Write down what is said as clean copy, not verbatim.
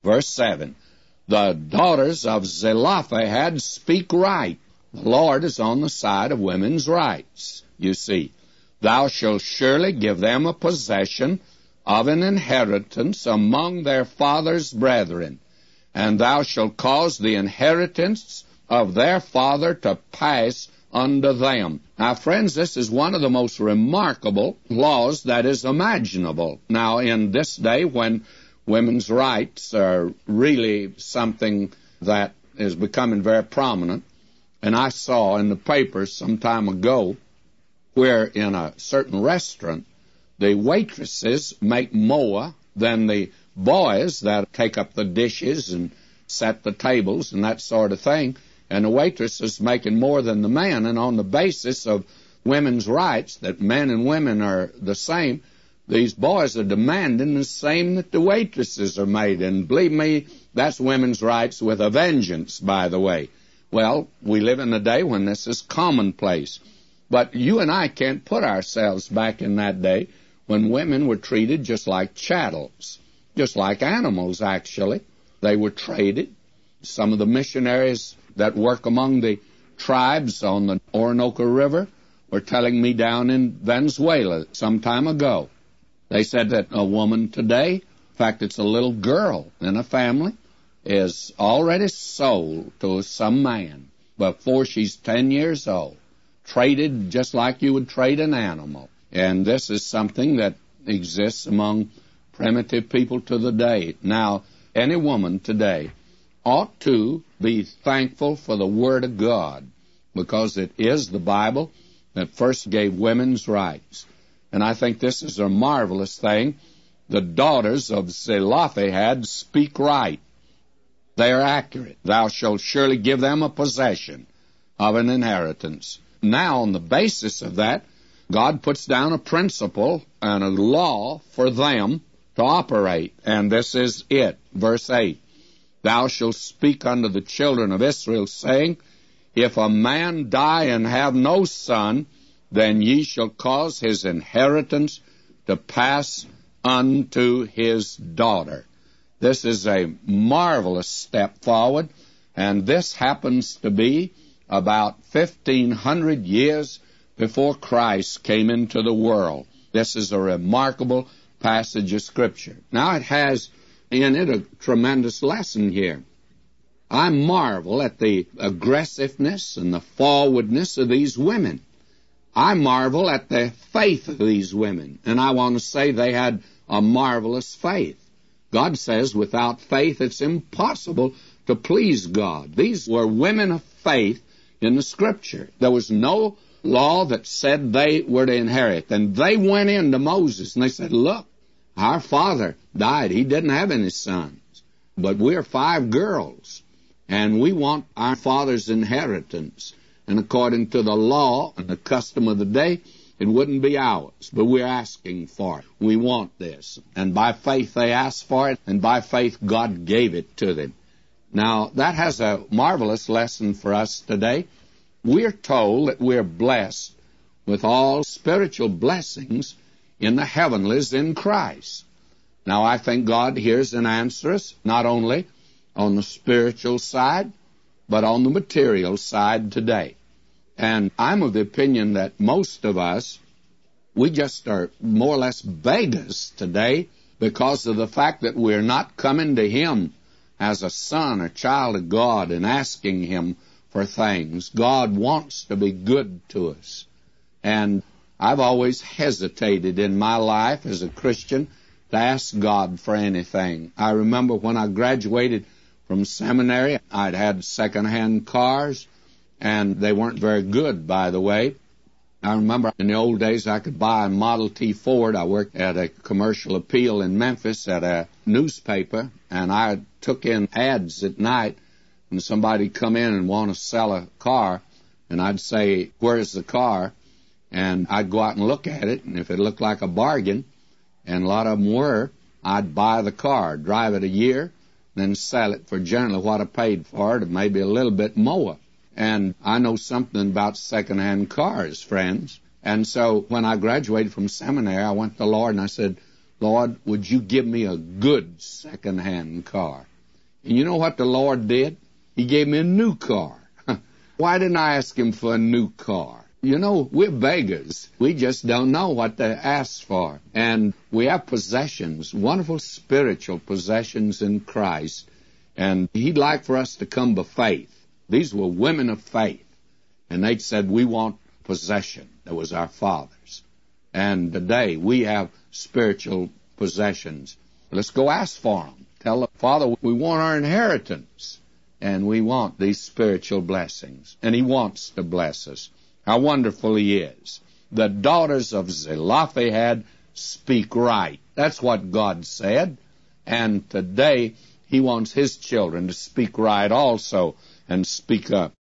Verse 7, the daughters of Zelophehad speak right. The Lord is on the side of women's rights, you see. Thou shalt surely give them a possession of an inheritance among their father's brethren, and thou shalt cause the inheritance of their father to pass unto them. Now, friends, this is one of the most remarkable laws that is imaginable. Now, in this day when women's rights are really something that is becoming very prominent, and I saw in the papers some time ago where in a certain restaurant the waitresses make more than the boys that take up the dishes and set the tables and that sort of thing, and the waitress is making more than the man, and on the basis of women's rights, that men and women are the same, these boys are demanding the same that the waitresses are made, and believe me, that's women's rights with a vengeance, by the way. Well, we live in a day when this is commonplace, but you and I can't put ourselves back in that day when women were treated just like chattels, just like animals, actually. They were traded. Some of the missionaries that work among the tribes on the Orinoco River were telling me down in Venezuela some time ago. They said that a woman today, in fact, it's a little girl in a family, is already sold to some man before she's 10 years old, traded just like you would trade an animal. And this is something that exists among primitive people to the day. Now, any woman today ought to be thankful for the Word of God, because it is the Bible that first gave women's rights. And I think this is a marvelous thing. The daughters of Zelophehad speak right. They are accurate. Thou shalt surely give them a possession of an inheritance. Now, on the basis of that, God puts down a principle and a law for them to operate, and this is it. Verse 8, thou shalt speak unto the children of Israel, saying, if a man die and have no son, then ye shall cause his inheritance to pass unto his daughter. This is a marvelous step forward, and this happens to be about 1,500 years before Christ came into the world. This is a remarkable passage of Scripture. Now, it has in it a tremendous lesson here. I marvel at the aggressiveness and the forwardness of these women. I marvel at the faith of these women, and I want to say they had a marvelous faith. God says without faith it's impossible to please God. These were women of faith in the Scripture. There was no law that said they were to inherit. And they went in to Moses and they said, look, our father died. He didn't have any sons. But we're 5 girls, and we want our father's inheritance. And according to the law and the custom of the day, it wouldn't be ours, but we're asking for it. We want this. And by faith they asked for it, and by faith God gave it to them. Now, that has a marvelous lesson for us today. We're told that we're blessed with all spiritual blessings in the heavenlies in Christ. Now, I think God hears and answers not only on the spiritual side, but on the material side today. And I'm of the opinion that most of us, we just are more or less beggars today because of the fact that we're not coming to Him as a son or child of God and asking Him for things. God wants to be good to us. And I've always hesitated in my life as a Christian to ask God for anything. I remember when I graduated from seminary, I'd had second-hand cars, and they weren't very good, by the way. I remember in the old days I could buy a Model T Ford. I worked at a commercial appeal in Memphis at a newspaper, and I took in ads at night, and somebody'd come in and want to sell a car, and I'd say, where's the car? And I'd go out and look at it, and if it looked like a bargain, and a lot of them were, I'd buy the car, drive it a year, then sell it for generally what I paid for it, or maybe a little bit more. And I know something about second-hand cars, friends. And so when I graduated from seminary, I went to the Lord and I said, Lord, would you give me a good second-hand car? And you know what the Lord did? He gave me a new car. Why didn't I ask him for a new car? You know, we're beggars. We just don't know what to ask for. And we have possessions, wonderful spiritual possessions in Christ. And he'd like for us to come by faith. These were women of faith. And they said, we want possession. That was our fathers. And today we have spiritual possessions. Let's go ask for them. Tell the Father, we want our inheritance. And we want these spiritual blessings. And he wants to bless us. How wonderful he is. The daughters of Zelophehad speak right. That's what God said. And today he wants his children to speak right also and speak up.